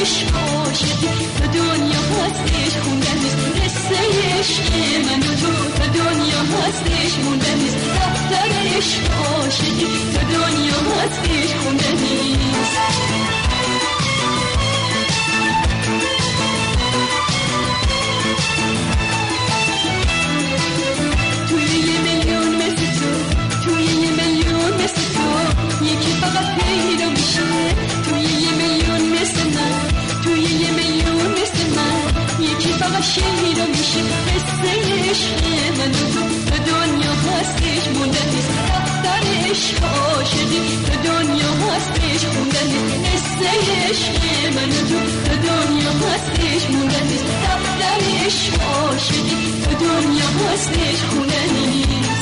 عشق عاشقی تا دنیا هستش خوندن نیست قصه عشق من و تو تا دنیا هستش موندن نیست دفتر عشق عاشقی تا دنیا هستش خوندن نیست توی یه میلیون مثل تو یکی فقط پیدا میشه توی یه میلیون مثل من یکی فقط شیدا میشه قصه عشق من و تو تا دنیا هستش موندن نیست دفتر عشق عاشقی تا دنیا هستش خوندن نیست قصه عشق من و تو تا دنیا هستش موندن نیست دفتر عشق عاشقی تا دنیا هستش خوندن نیست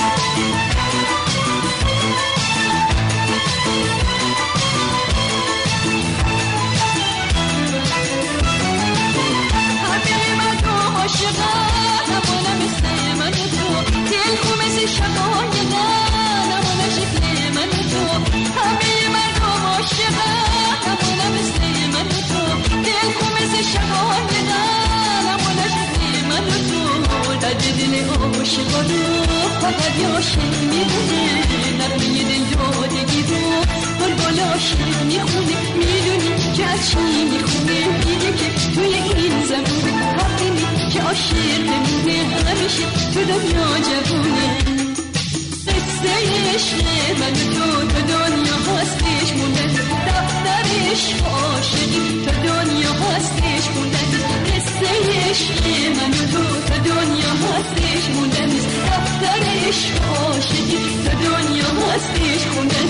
عاشقان نمونه مثل من و تو دل خو مثل شقایقان نمونه شکل من و تو همه مردم عاشقان نمونه مثل من و تو دل خو مثل شقایقان نمونه شکل من و تو در دل عاشقان رو فقط یه عاشق میدونه نغمه دل دادگی رو بلبل عاشق میخونه میدونی که از چی میخونه میگه که توی این زمونه حقیمی که عاشق بمونه همیشه تو دنیا جوونه قصه عشق من و تو تا دنیا هستش موندن دفتر عشق عاشقی تا دنیا هستش موندن قصه عشق من و تو تا دنیا هستش موندن دفتر عشق عاشقی تا دنیا هستش خوندن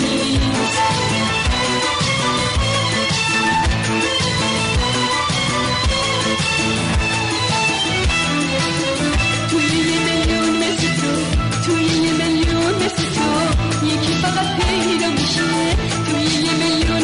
یکی فقط پیدا میشه توی یه میلیون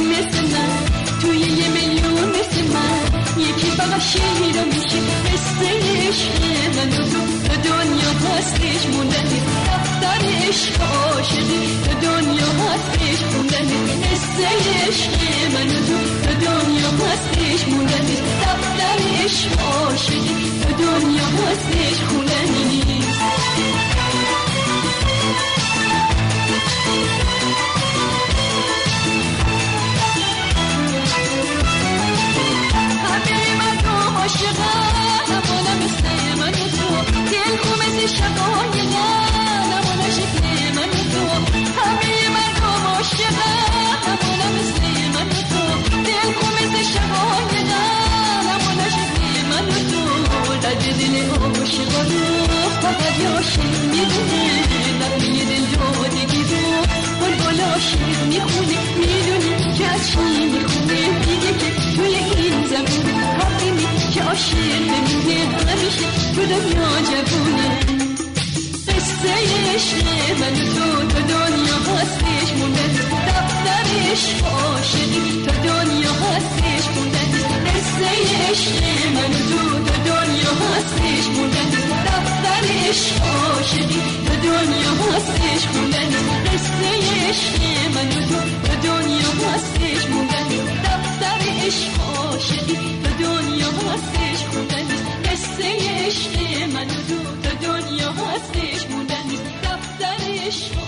مثل من یکی فقط شیدا میشه قصه عشق من و تو تا دنیا هستش موندن نیست دفتر عشق عاشقی تا دنیا هستش خوندن نیست قصه عشق من و تو تا دنیا هستش موندن نیست دفتر عشق عاشقی تا دنیا هستش خوندن نیست عاشقان نمونه مثل من و تو دل خو مثل شقایقان نمونه شکل من و تو همه مردم عاشقان نمونه مثل من و تو دل خو مثل شقایقان نمونه شکل من و تو در دل عاشقان رو فقط یه عاشق میدونه نغمه دل دادگی رو بلبل عاشق میخونه میدونی که از چی میخونه میگه که توی این زمین حقیمی که عاشق بمونه همیشه تو دنیا جوونه قصه عشق من و تو تا دنیا هستش موندن دفتر عشق عاشقی تا دنیا هستش موندن قصه عشق من و تو تا دنیا هستش موندن دفتر عشق عاشقی تا دنیا هستش موندن قصه عشق من و تو تا دنیا هستش موندن دفتر عشق عاشقی تا دنیا هستش خوندن قصه عشق من و تو تا دنیا هستش موندن دفتر عشق